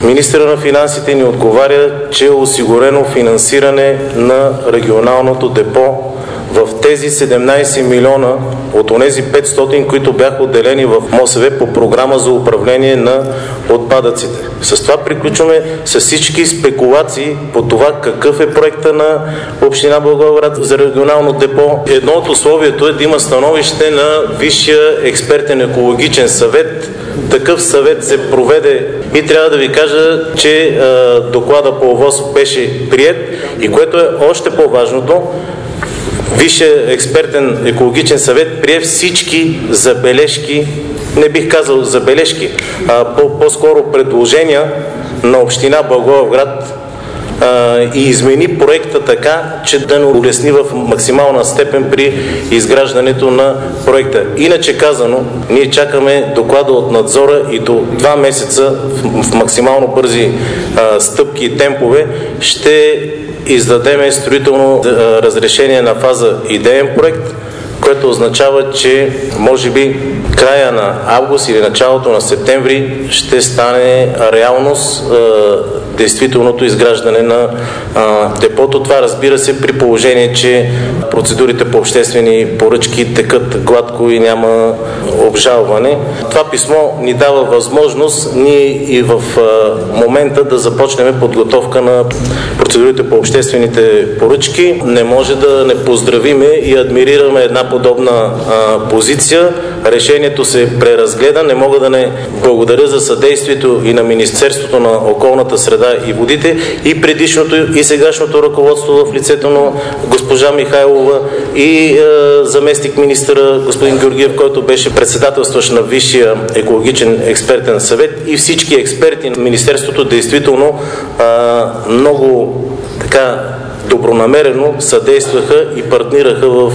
Министърът на финансите ни отговаря, че е осигурено финансиране на регионалното депо в тези 17 милиона от онези 500, които бяха отделени в МОСВ по програма за управление на отпадъците. С това приключваме с всички спекулации по това какъв е проекта на община Благоевград за регионално депо. Едно от условието е да има становище на Висшия експертен екологичен съвет. Такъв съвет се проведе и трябва да ви кажа, че доклада по ОВОС беше приет и което е още по-важното, Висшия експертен екологичен съвет прие всички забележки, не бих казал забележки, а по-скоро предложения на община Благоевград и измени проекта така, че да ни улесни в максимална степен при изграждането на проекта. Иначе казано, ние чакаме доклада от надзора и до 2 месеца в максимално бързи стъпки и темпове ще издадеме строително разрешение на фаза идеен проект, което означава, че може би края на август или началото на септември ще стане реалност действителното изграждане на депото. Това, разбира се, при положение, че процедурите по обществени поръчки текат гладко и няма обжалване. Това писмо ни дава възможност ние и в момента да започнем подготовка на процедурите по обществените поръчки. Не може да не поздравиме и адмирираме една подобна позиция. Решението се преразгледа. Не мога да не благодаря за съдействието и на Министерството на околната среда и водите, и предишното, и сегашното ръководство в лицето на госпожа Михайлова и заместник министъра господин Георгиев, който беше председателстващ на Висшия екологичен експертен съвет, и всички експерти на Министерството действително много така добронамерено съдействаха и партнираха в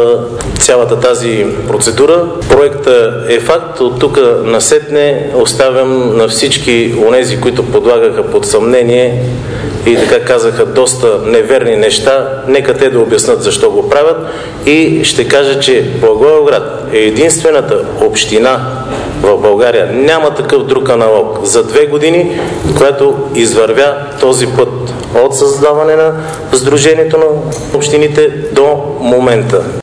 цялата тази процедура. Проектът е факт. От тук насетне оставям на всички онези, които подлагаха под съмнение и така казаха доста неверни неща, нека те да обяснат защо го правят, и ще кажа, че Благоевград е единствената община в България, няма такъв друг аналог, за 2 години, която извървя този път от създаване на Сдружението на общините до момента.